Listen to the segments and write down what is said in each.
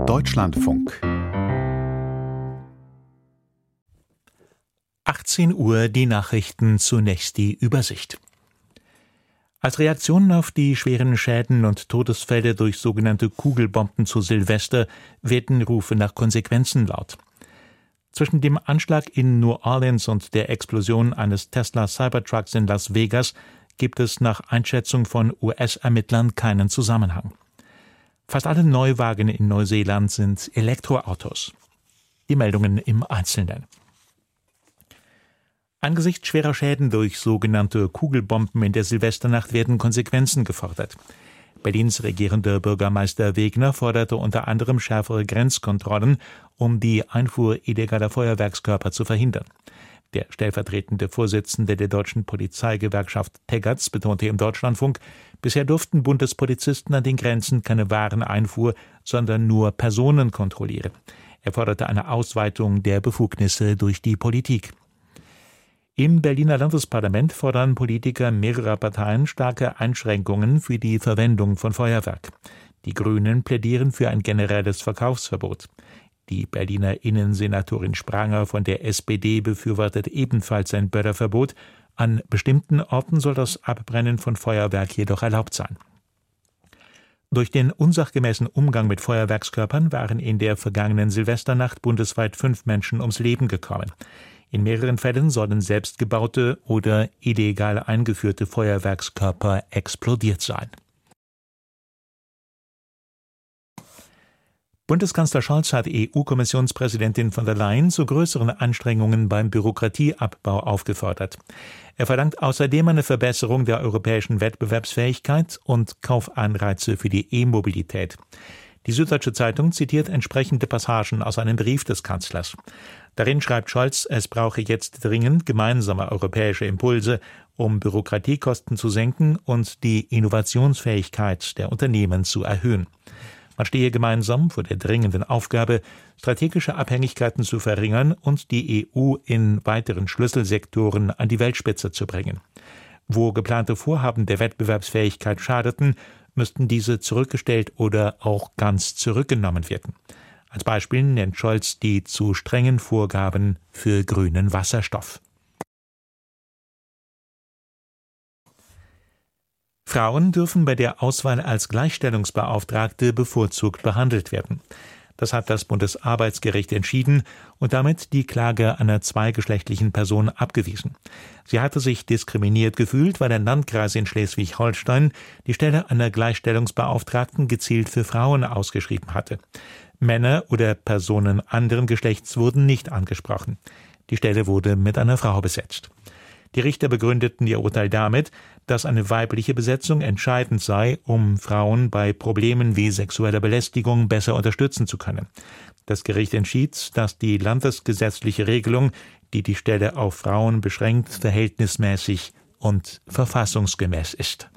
Deutschlandfunk 18 Uhr die Nachrichten, zunächst die Übersicht. Als Reaktion auf die schweren Schäden und Todesfälle durch sogenannte Kugelbomben zu Silvester werden Rufe nach Konsequenzen laut. Zwischen dem Anschlag in New Orleans und der Explosion eines Tesla Cybertrucks in Las Vegas gibt es nach Einschätzung von US-Ermittlern keinen Zusammenhang. Fast alle Neuwagen in Neuseeland sind Elektroautos. Die Meldungen im Einzelnen. Angesichts schwerer Schäden durch sogenannte Kugelbomben in der Silvesternacht werden Konsequenzen gefordert. Berlins regierender Bürgermeister Wegner forderte unter anderem schärfere Grenzkontrollen, um die Einfuhr illegaler Feuerwerkskörper zu verhindern. Der stellvertretende Vorsitzende der deutschen Polizeigewerkschaft Teggerts betonte im Deutschlandfunk, bisher durften Bundespolizisten an den Grenzen keine Wareneinfuhr, sondern nur Personen kontrollieren. Er forderte eine Ausweitung der Befugnisse durch die Politik. Im Berliner Landesparlament fordern Politiker mehrerer Parteien starke Einschränkungen für die Verwendung von Feuerwerk. Die Grünen plädieren für ein generelles Verkaufsverbot. Die Berliner Innensenatorin Spranger von der SPD befürwortet ebenfalls ein Böllerverbot. An bestimmten Orten soll das Abbrennen von Feuerwerk jedoch erlaubt sein. Durch den unsachgemäßen Umgang mit Feuerwerkskörpern waren in der vergangenen Silvesternacht bundesweit 5 Menschen ums Leben gekommen. In mehreren Fällen sollen selbstgebaute oder illegal eingeführte Feuerwerkskörper explodiert sein. Bundeskanzler Scholz hat EU-Kommissionspräsidentin von der Leyen zu größeren Anstrengungen beim Bürokratieabbau aufgefordert. Er verlangt außerdem eine Verbesserung der europäischen Wettbewerbsfähigkeit und Kaufanreize für die E-Mobilität. Die Süddeutsche Zeitung zitiert entsprechende Passagen aus einem Brief des Kanzlers. Darin schreibt Scholz, es brauche jetzt dringend gemeinsame europäische Impulse, um Bürokratiekosten zu senken und die Innovationsfähigkeit der Unternehmen zu erhöhen. Man stehe gemeinsam vor der dringenden Aufgabe, strategische Abhängigkeiten zu verringern und die EU in weiteren Schlüsselsektoren an die Weltspitze zu bringen. Wo geplante Vorhaben der Wettbewerbsfähigkeit schadeten, müssten diese zurückgestellt oder auch ganz zurückgenommen werden. Als Beispiel nennt Scholz die zu strengen Vorgaben für grünen Wasserstoff. Frauen dürfen bei der Auswahl als Gleichstellungsbeauftragte bevorzugt behandelt werden. Das hat das Bundesarbeitsgericht entschieden und damit die Klage einer zweigeschlechtlichen Person abgewiesen. Sie hatte sich diskriminiert gefühlt, weil ein Landkreis in Schleswig-Holstein die Stelle einer Gleichstellungsbeauftragten gezielt für Frauen ausgeschrieben hatte. Männer oder Personen anderen Geschlechts wurden nicht angesprochen. Die Stelle wurde mit einer Frau besetzt. Die Richter begründeten ihr Urteil damit, dass eine weibliche Besetzung entscheidend sei, um Frauen bei Problemen wie sexueller Belästigung besser unterstützen zu können. Das Gericht entschied, dass die landesgesetzliche Regelung, die die Stelle auf Frauen beschränkt, verhältnismäßig und verfassungsgemäß ist.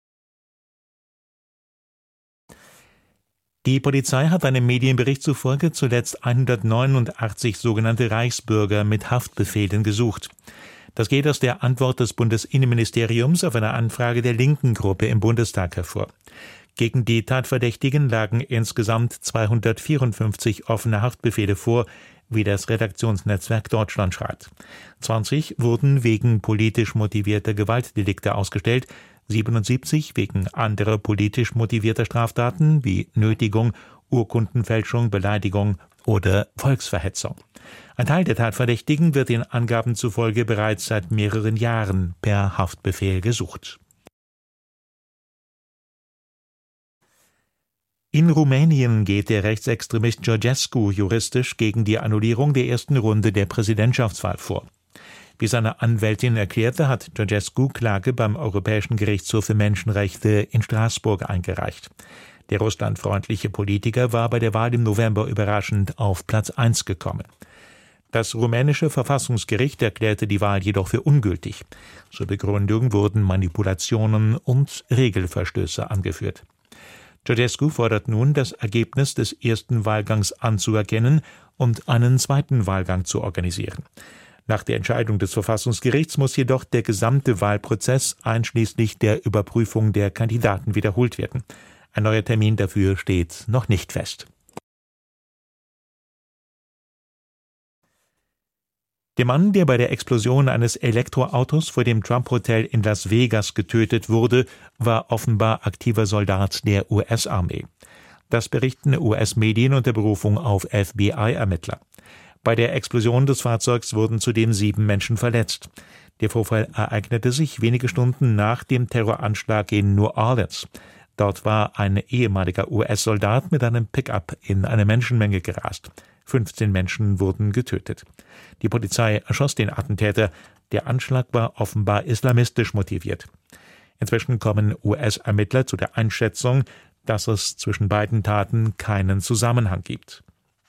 Die Polizei hat einem Medienbericht zufolge zuletzt 189 sogenannte Reichsbürger mit Haftbefehlen gesucht. Das geht aus der Antwort des Bundesinnenministeriums auf eine Anfrage der linken Gruppe im Bundestag hervor. Gegen die Tatverdächtigen lagen insgesamt 254 offene Haftbefehle vor, wie das Redaktionsnetzwerk Deutschland schreibt. 20 wurden wegen politisch motivierter Gewaltdelikte ausgestellt, 77 wegen anderer politisch motivierter Straftaten wie Nötigung, Urkundenfälschung, Beleidigung oder Volksverhetzung. Ein Teil der Tatverdächtigen wird den Angaben zufolge bereits seit mehreren Jahren per Haftbefehl gesucht. In Rumänien geht der Rechtsextremist Georgescu juristisch gegen die Annullierung der ersten Runde der Präsidentschaftswahl vor. Wie seine Anwältin erklärte, hat Georgescu Klage beim Europäischen Gerichtshof für Menschenrechte in Straßburg eingereicht. Der russlandfreundliche Politiker war bei der Wahl im November überraschend auf Platz 1 gekommen. Das rumänische Verfassungsgericht erklärte die Wahl jedoch für ungültig. Zur Begründung wurden Manipulationen und Regelverstöße angeführt. Georgescu fordert nun, das Ergebnis des ersten Wahlgangs anzuerkennen und einen zweiten Wahlgang zu organisieren. Nach der Entscheidung des Verfassungsgerichts muss jedoch der gesamte Wahlprozess einschließlich der Überprüfung der Kandidaten wiederholt werden. Ein neuer Termin dafür steht noch nicht fest. Der Mann, der bei der Explosion eines Elektroautos vor dem Trump-Hotel in Las Vegas getötet wurde, war offenbar aktiver Soldat der US-Armee. Das berichten US-Medien unter Berufung auf FBI-Ermittler. Bei der Explosion des Fahrzeugs wurden zudem 7 Menschen verletzt. Der Vorfall ereignete sich wenige Stunden nach dem Terroranschlag in New Orleans. Dort war ein ehemaliger US-Soldat mit einem Pickup in eine Menschenmenge gerast. 15 Menschen wurden getötet. Die Polizei erschoss den Attentäter. Der Anschlag war offenbar islamistisch motiviert. Inzwischen kommen US-Ermittler zu der Einschätzung, dass es zwischen beiden Taten keinen Zusammenhang gibt.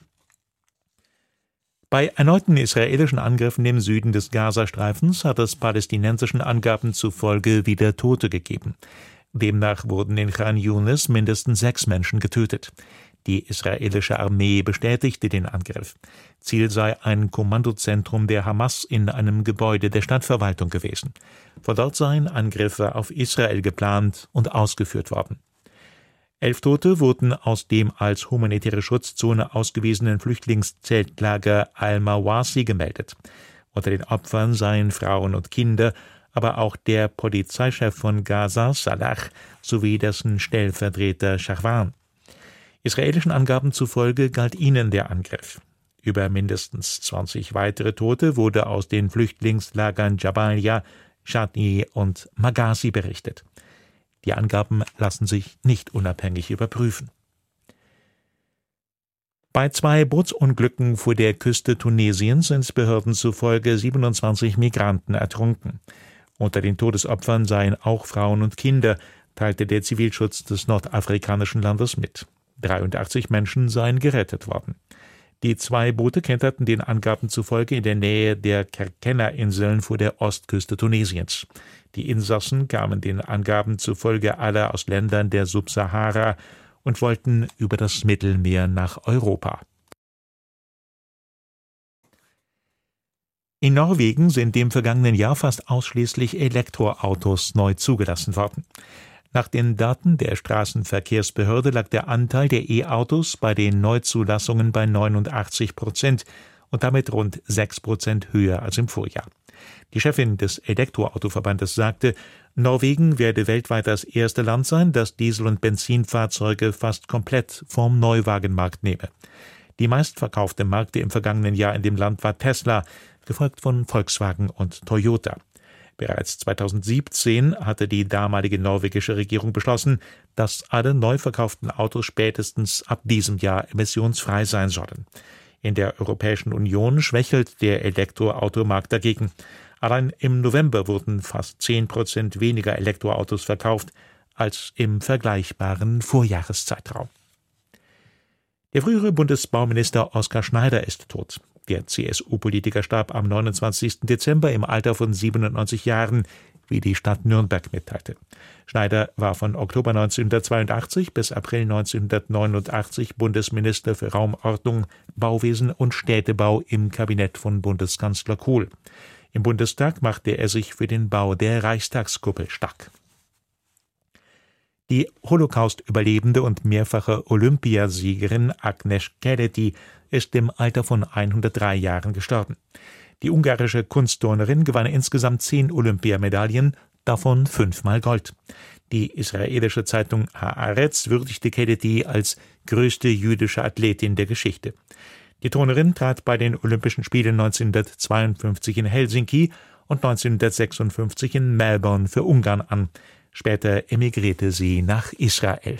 Bei erneuten israelischen Angriffen im Süden des Gazastreifens hat es palästinensischen Angaben zufolge wieder Tote gegeben. Demnach wurden in Khan Yunis mindestens 6 Menschen getötet. Die israelische Armee bestätigte den Angriff. Ziel sei ein Kommandozentrum der Hamas in einem Gebäude der Stadtverwaltung gewesen. Von dort seien Angriffe auf Israel geplant und ausgeführt worden. 11 Tote wurden aus dem als humanitäre Schutzzone ausgewiesenen Flüchtlingszeltlager Al-Mawasi gemeldet. Unter den Opfern seien Frauen und Kinder, aber auch der Polizeichef von Gaza, Salah, sowie dessen Stellvertreter Shahwan. Israelischen Angaben zufolge galt ihnen der Angriff. Über mindestens 20 weitere Tote wurde aus den Flüchtlingslagern Jabalia, Shati und Maghazi berichtet. Die Angaben lassen sich nicht unabhängig überprüfen. Bei 2 Bootsunglücken vor der Küste Tunesiens sind Behörden zufolge 27 Migranten ertrunken. Unter den Todesopfern seien auch Frauen und Kinder, teilte der Zivilschutz des nordafrikanischen Landes mit. 83 Menschen seien gerettet worden. Die 2 Boote kenterten den Angaben zufolge in der Nähe der Kerkennah-Inseln vor der Ostküste Tunesiens. Die Insassen kamen den Angaben zufolge alle aus Ländern der Subsahara und wollten über das Mittelmeer nach Europa. In Norwegen sind im vergangenen Jahr fast ausschließlich Elektroautos neu zugelassen worden. Nach den Daten der Straßenverkehrsbehörde lag der Anteil der E-Autos bei den Neuzulassungen bei 89% und damit rund 6% höher als im Vorjahr. Die Chefin des Elektroautoverbandes sagte, Norwegen werde weltweit das erste Land sein, das Diesel- und Benzinfahrzeuge fast komplett vom Neuwagenmarkt nehme. Die meistverkaufte Marke im vergangenen Jahr in dem Land war Tesla, gefolgt von Volkswagen und Toyota. Bereits 2017 hatte die damalige norwegische Regierung beschlossen, dass alle neu verkauften Autos spätestens ab diesem Jahr emissionsfrei sein sollen. In der Europäischen Union schwächelt der Elektroautomarkt dagegen. Allein im November wurden fast 10% weniger Elektroautos verkauft als im vergleichbaren Vorjahreszeitraum. Der frühere Bundesbauminister Oskar Schneider ist tot. Der CSU-Politiker starb am 29. Dezember im Alter von 97 Jahren, wie die Stadt Nürnberg mitteilte. Schneider war von Oktober 1982 bis April 1989 Bundesminister für Raumordnung, Bauwesen und Städtebau im Kabinett von Bundeskanzler Kohl. Im Bundestag machte er sich für den Bau der Reichstagskuppel stark. Die Holocaust-Überlebende und mehrfache Olympiasiegerin Agnes Keleti ist im Alter von 103 Jahren gestorben. Die ungarische Kunstturnerin gewann insgesamt 10 Olympiamedaillen, davon 5-mal Gold. Die israelische Zeitung Haaretz würdigte Keleti als größte jüdische Athletin der Geschichte. Die Turnerin trat bei den Olympischen Spielen 1952 in Helsinki und 1956 in Melbourne für Ungarn an. Später emigrierte sie nach Israel.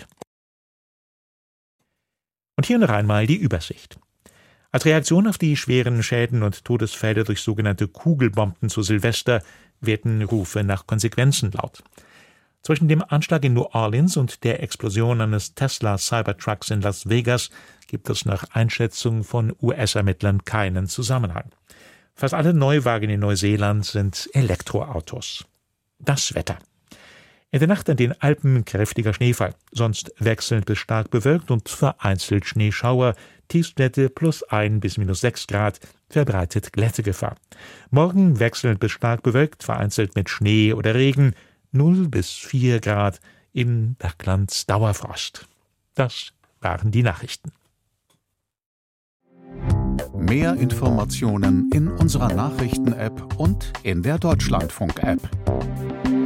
Und hier noch einmal die Übersicht. Als Reaktion auf die schweren Schäden und Todesfälle durch sogenannte Kugelbomben zu Silvester werden Rufe nach Konsequenzen laut. Zwischen dem Anschlag in New Orleans und der Explosion eines Tesla Cybertrucks in Las Vegas gibt es nach Einschätzung von US-Ermittlern keinen Zusammenhang. Fast alle Neuwagen in Neuseeland sind Elektroautos. Das Wetter. In der Nacht an den Alpen kräftiger Schneefall, sonst wechselnd bis stark bewölkt und vereinzelt Schneeschauer, Tiefstwerte +1 bis -6 Grad, verbreitet Glättegefahr. Morgen wechselnd bis stark bewölkt, vereinzelt mit Schnee oder Regen, 0 bis 4 Grad, im Bergland Dauerfrost. Das waren die Nachrichten. Mehr Informationen in unserer Nachrichten-App und in der Deutschlandfunk-App.